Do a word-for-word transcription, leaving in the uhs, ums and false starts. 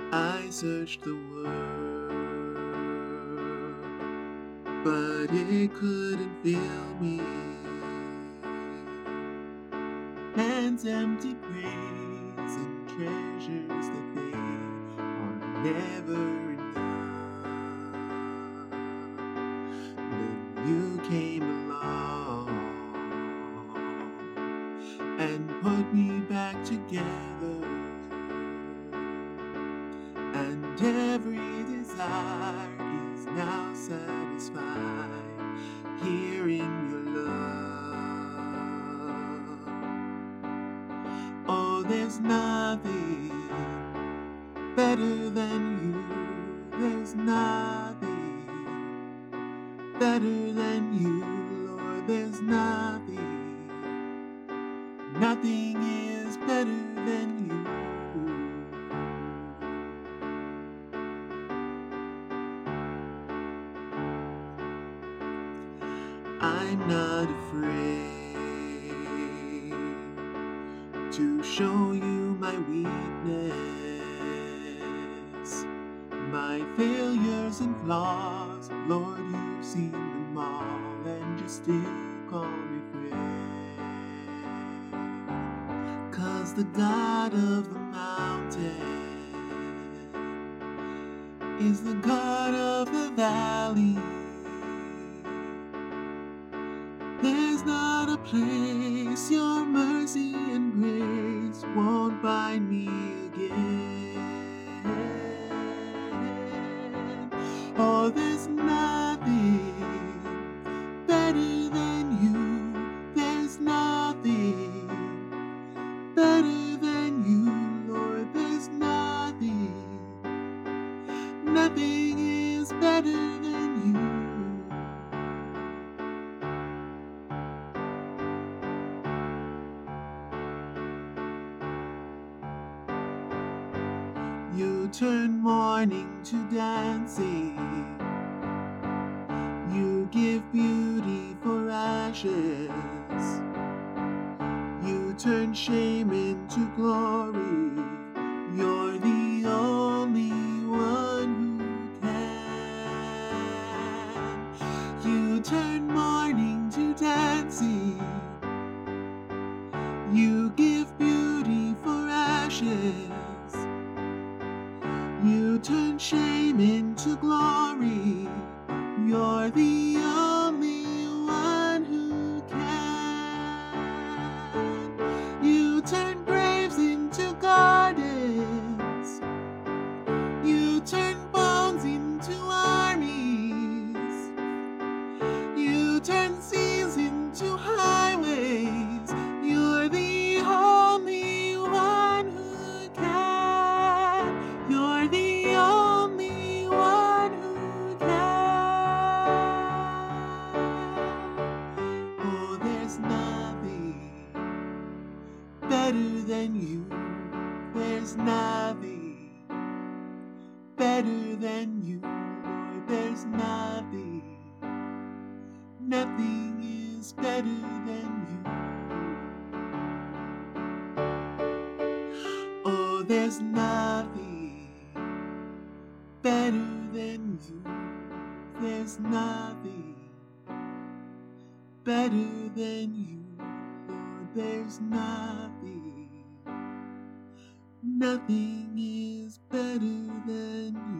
I searched the world, but it couldn't fill me. Man's empty praise and treasures that they are never enough. Then you came along and put me back together, and every desire is now satisfied here in your love. Oh, there's nothing better than you. There's nothing better than you, Lord. There's nothing, nothing is better than you. I'm not afraid to show you my weakness, my failures and flaws. Lord, you've seen them all, and you still call me friend. 'Cause the God of the mountain is the God of the valley. There's not a place your mercy and grace won't find me again. Oh, there's nothing better than you. There's nothing better than you, Lord. There's nothing, nothing is better than you. You turn mourning to dancing. You give beauty for ashes. You turn shame into glory. You're the only one who can. You turn mourning to dancing. You give beauty for ashes. You turn shame into glory. You're the only one who can. You turn graves into gardens. You turn bones into armies. You turn seas into highways. You're the only one who can. You're the only one who can. Oh, there's nothing better than you. There's nothing better than you, Lord. There's nothing, nothing is better than you. Oh, there's nothing better than you. There's nothing better than you, Lord. There's nothing, nothing is better than you.